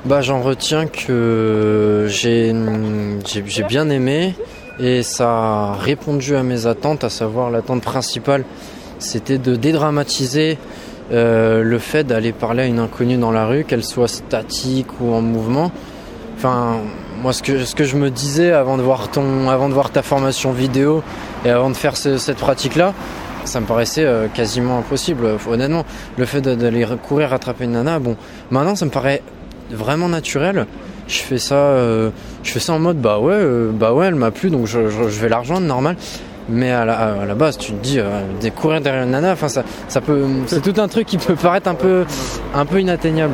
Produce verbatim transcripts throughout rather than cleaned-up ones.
Bah j'en retiens que j'ai, j'ai, j'ai bien aimé et ça a répondu à mes attentes, à savoir l'attente principale, c'était de dédramatiser euh, le fait d'aller parler à une inconnue dans la rue, qu'elle soit statique ou en mouvement. Enfin, moi ce que, ce que je me disais avant de voir ton, avant de voir ta formation vidéo et avant de faire ce, cette pratique-là, ça me paraissait euh, quasiment impossible. Honnêtement, le fait d'aller courir rattraper une nana, bon, maintenant ça me paraît vraiment naturel. Je fais ça, euh, je fais ça en mode bah ouais, euh, bah ouais, elle m'a plu, donc je, je, je vais la rejoindre, normal. Mais à la, à la base, tu te dis, euh, de courir derrière une nana, enfin ça, ça peut, c'est tout un truc qui peut paraître un peu, un peu inatteignable.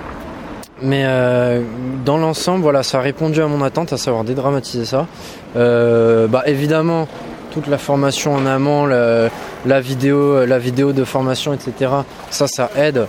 Mais euh, dans l'ensemble, voilà, ça a répondu à mon attente, à savoir dédramatiser ça. Euh, bah évidemment, toute la formation en amont, la, la vidéo, la vidéo de formation, et cetera. Ça, ça aide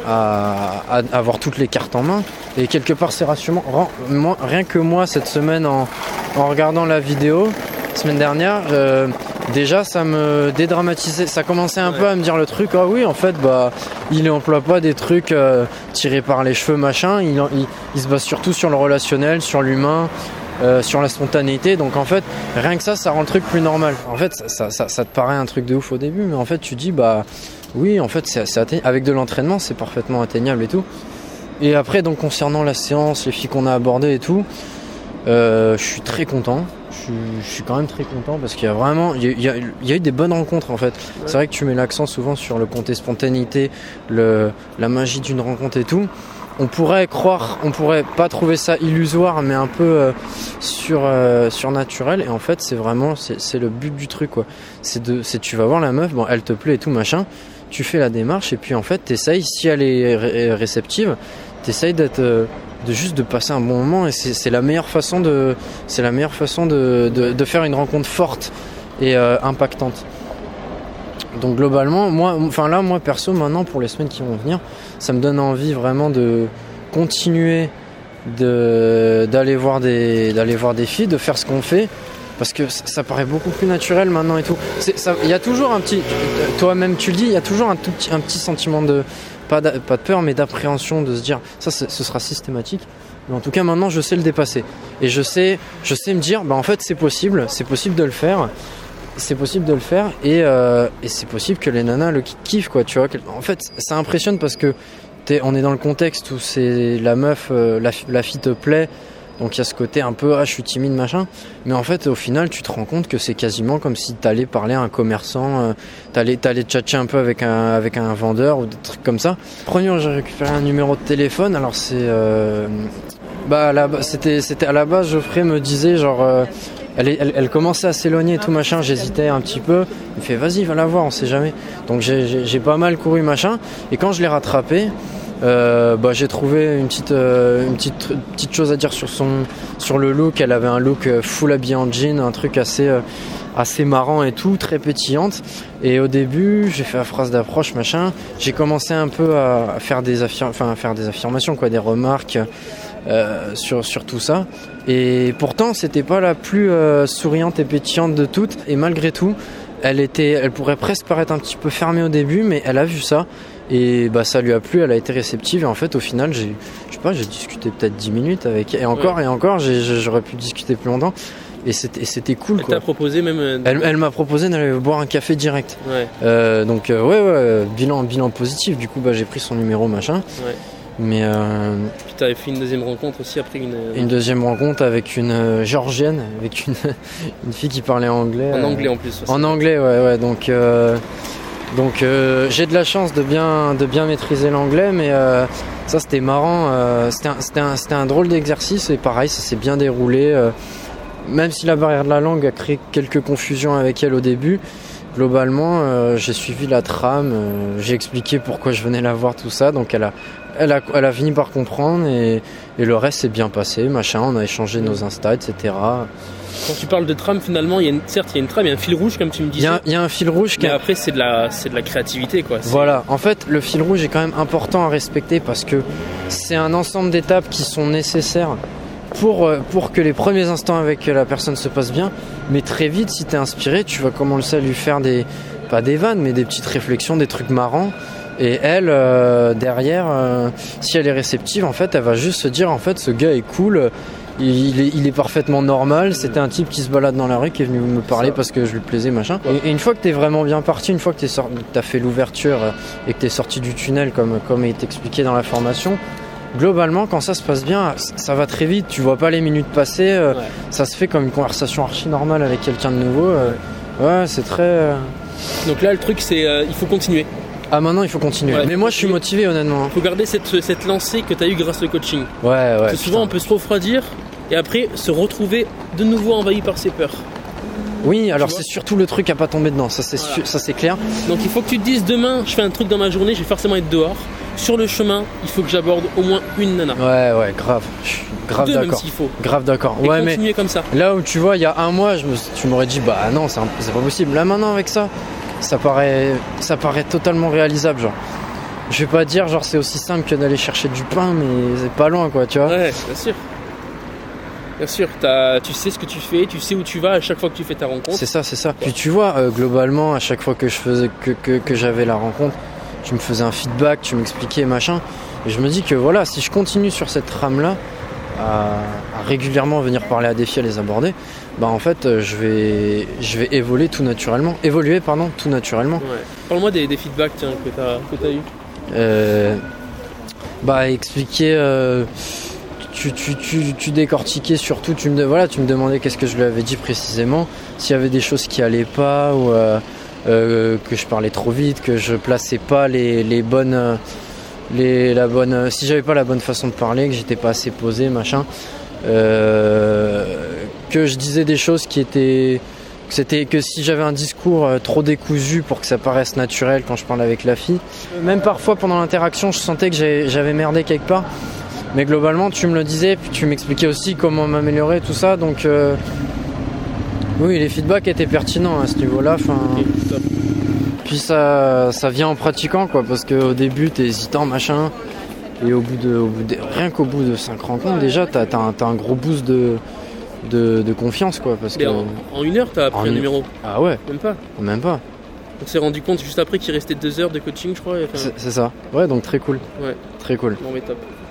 à, à avoir toutes les cartes en main. Et quelque part, c'est rassurant. Moi, rien que moi, cette semaine, en, en regardant la vidéo, semaine dernière, euh, déjà, ça me dédramatisait. Ça commençait un ouais. peu à me dire le truc. Ah oui, en fait, bah, il emploie pas des trucs euh, tirés par les cheveux, machin. Il, il, il se base surtout sur le relationnel, sur l'humain. Euh, sur la spontanéité, donc en fait rien que ça ça rend le truc plus normal. En fait ça, ça, ça, ça te paraît un truc de ouf au début, mais en fait tu dis bah oui, en fait c'est, c'est atte- avec de l'entraînement c'est parfaitement atteignable et tout. Et après donc concernant la séance, les filles qu'on a abordées et tout, euh, je suis très content. Je suis, je suis quand même très content parce qu'il y a vraiment il y a, il y a, il y a eu des bonnes rencontres en fait. Ouais. C'est vrai que tu mets l'accent souvent sur le côté spontanéité, le, la magie d'une rencontre et tout. On pourrait croire, on pourrait pas trouver ça illusoire, mais un peu euh, sur euh, surnaturel. Et en fait, c'est vraiment, c'est, c'est le but du truc, quoi. C'est de, c'est tu vas voir la meuf, bon, elle te plaît et tout machin. Tu fais la démarche et puis en fait, t'essayes, si elle est ré- réceptive, t'essayes d'être, euh, de juste de passer un bon moment. Et c'est, c'est la meilleure façon de, c'est la meilleure façon de, de, de faire une rencontre forte et euh, impactante. Donc globalement, moi, enfin là, moi perso, maintenant pour les semaines qui vont venir, ça me donne envie vraiment de continuer de, d'aller voir des, d'aller voir des filles, de faire ce qu'on fait, parce que ça, ça paraît beaucoup plus naturel maintenant et tout. Il y a toujours un petit, toi-même tu le dis, il y a toujours un tout petit, un petit sentiment de pas, de, pas de peur, mais d'appréhension, de se dire ça, ce sera systématique. Mais en tout cas, maintenant, je sais le dépasser et je sais, je sais me dire, bah en fait, c'est possible, c'est possible de le faire. C'est possible de le faire et, euh, et c'est possible que les nanas le kiffent quoi, tu vois. En fait, ça impressionne parce que t'es, on est dans le contexte où c'est la meuf, euh, la, la fille te plaît, donc il y a ce côté un peu ah je suis timide machin. Mais en fait, au final, tu te rends compte que c'est quasiment comme si t'allais parler à un commerçant, euh, t'allais t'allais tchatcher un peu avec un avec un vendeur ou des trucs comme ça. Premier jour, j'ai récupéré un numéro de téléphone. Alors c'est euh, bah là, c'était c'était à la base, Geoffrey me disait genre euh, Elle, est, elle, elle commençait à s'éloigner et tout machin, j'hésitais un petit peu. Il me fait vas-y, va la voir, on sait jamais. Donc j'ai, j'ai, j'ai pas mal couru machin. Et quand je l'ai rattrapé, euh, bah, j'ai trouvé une petite, euh, une petite, petite chose à dire sur, son, sur le look. Elle avait un look full habillé en jean, un truc assez, euh, assez marrant et tout, très pétillante. Et au début, j'ai fait la phrase d'approche machin. J'ai commencé un peu à faire des, affirm- enfin, à faire des affirmations, quoi, des remarques. Euh, sur, sur tout ça et pourtant c'était pas la plus euh, souriante et pétillante de toutes et malgré tout elle était, elle pourrait presque paraître un petit peu fermée au début mais elle a vu ça et bah ça lui a plu, elle a été réceptive et en fait au final j'ai, je sais pas, j'ai discuté peut-être dix minutes avec elle et encore ouais. et encore j'ai, j'aurais pu discuter plus longtemps et c'était, et c'était cool elle quoi. t'a proposé même euh... elle, elle m'a proposé d'aller boire un café direct ouais. euh, donc euh, ouais ouais bilan, bilan positif du coup bah j'ai pris son numéro machin ouais. Mais euh, puis t'avais fait une deuxième rencontre aussi après une. Une deuxième rencontre avec une euh, Géorgienne, avec une, une fille qui parlait anglais. En euh, anglais en plus. Aussi. En anglais, ouais, ouais. Donc, euh, donc euh, j'ai de la chance de bien, de bien maîtriser l'anglais, mais euh, ça c'était marrant. Euh, c'était, un, c'était, un, c'était un drôle d'exercice et pareil, ça s'est bien déroulé. Euh, même si la barrière de la langue a créé quelques confusions avec elle au début. Globalement, euh, j'ai suivi la trame, euh, j'ai expliqué pourquoi je venais la voir, tout ça, donc elle a, elle a, elle a fini par comprendre et, et le reste s'est bien passé, machin, on a échangé nos Insta, et cetera. Quand tu parles de trame, finalement, il y a une, certes, il y a une trame, il y a un fil rouge, comme tu me disais. Il y a, y a un fil rouge. Mais qui a... après, c'est de la, c'est de la créativité, quoi. C'est... Voilà, en fait, le fil rouge est quand même important à respecter parce que c'est un ensemble d'étapes qui sont nécessaires pour, pour que les premiers instants avec la personne se passent bien. Mais très vite, si t'es inspiré, tu vas commencer à lui faire des, pas des vannes, mais des petites réflexions, des trucs marrants. Et elle, euh, derrière, euh, si elle est réceptive, en fait, elle va juste se dire, en fait, ce gars est cool, il est, il est parfaitement normal, c'était un type qui se balade dans la rue, qui est venu me parler parce que je lui plaisais, machin. Et, et une fois que t'es vraiment bien parti, une fois que t'es sorti, t'as fait l'ouverture et que t'es sorti du tunnel, comme, comme est expliqué dans la formation, globalement, quand ça se passe bien, ça va très vite, tu vois pas les minutes passer, euh, ouais. Ça se fait comme une conversation archi normale avec quelqu'un de nouveau. Euh, ouais, c'est très... Euh... Donc là, le truc, c'est euh, il faut continuer. Ah, maintenant il faut continuer. Ouais, mais moi je suis motivé honnêtement. Il faut garder cette, cette lancée que tu as eue grâce au coaching. Ouais, ouais. Parce que souvent putain. on peut se refroidir et après se retrouver de nouveau envahi par ses peurs. Oui, alors c'est surtout le truc à pas tomber dedans, ça c'est, voilà. su- ça c'est clair. Donc il faut que tu te dises demain je fais un truc dans ma journée, je vais forcément être dehors. Sur le chemin, il faut que j'aborde au moins une nana. Ouais, ouais, grave. Je suis grave Deux, d'accord. Même s'il faut. Grave d'accord. Et ouais, continuer mais comme ça. Là où tu vois, il y a un mois, je me, tu m'aurais dit bah non, c'est, un, c'est pas possible. Là maintenant avec ça, ça paraît, ça paraît totalement réalisable, genre. Je vais pas dire genre c'est aussi simple que d'aller chercher du pain, mais c'est pas loin quoi, tu vois. Ouais, bien sûr. Bien sûr, t'as, tu sais ce que tu fais, tu sais où tu vas à chaque fois que tu fais ta rencontre. C'est ça, c'est ça. Puis tu vois, euh, globalement, à chaque fois que je faisais, que, que, que j'avais la rencontre, tu me faisais un feedback, tu m'expliquais machin. Et je me dis que voilà, si je continue sur cette trame-là, à, à régulièrement venir parler à des filles, à les aborder, bah en fait, je vais, je vais évoluer tout naturellement. Évoluer, pardon, tout naturellement. Ouais. Parle-moi des, des feedbacks tiens, que t'as, que t'as eu. Euh, bah expliquer. Euh, Tu, tu, tu, tu décortiquais surtout, tu me, voilà, tu me demandais qu'est-ce que je lui avais dit précisément, s'il y avait des choses qui allaient pas ou euh, euh, que je parlais trop vite, que je plaçais pas les, les bonnes, les, la bonne, si j'avais pas la bonne façon de parler, que j'étais pas assez posé, machin, euh, que je disais des choses qui étaient, que c'était que si j'avais un discours trop décousu pour que ça paraisse naturel quand je parle avec la fille, même parfois pendant l'interaction, je sentais que j'avais merdé quelque part. Mais globalement, tu me le disais, puis tu m'expliquais aussi comment m'améliorer, tout ça. Donc, euh, oui, les feedbacks étaient pertinents à ce niveau-là. Okay, puis ça, ça vient en pratiquant, quoi, parce qu'au début, t'es hésitant, machin. Et au bout de, au bout de, rien qu'au bout de cinq rencontres, déjà, t'as, t'as, un, t'as un gros boost de, de, de confiance, quoi. Parce que, en, en une heure, t'as pris un numéro. Ah ouais. Même pas. Même pas. On s'est rendu compte juste après qu'il restait deux heures de coaching, je crois. Enfin... C'est, c'est ça. Ouais, donc très cool. Ouais. Très cool. Bon, mais top.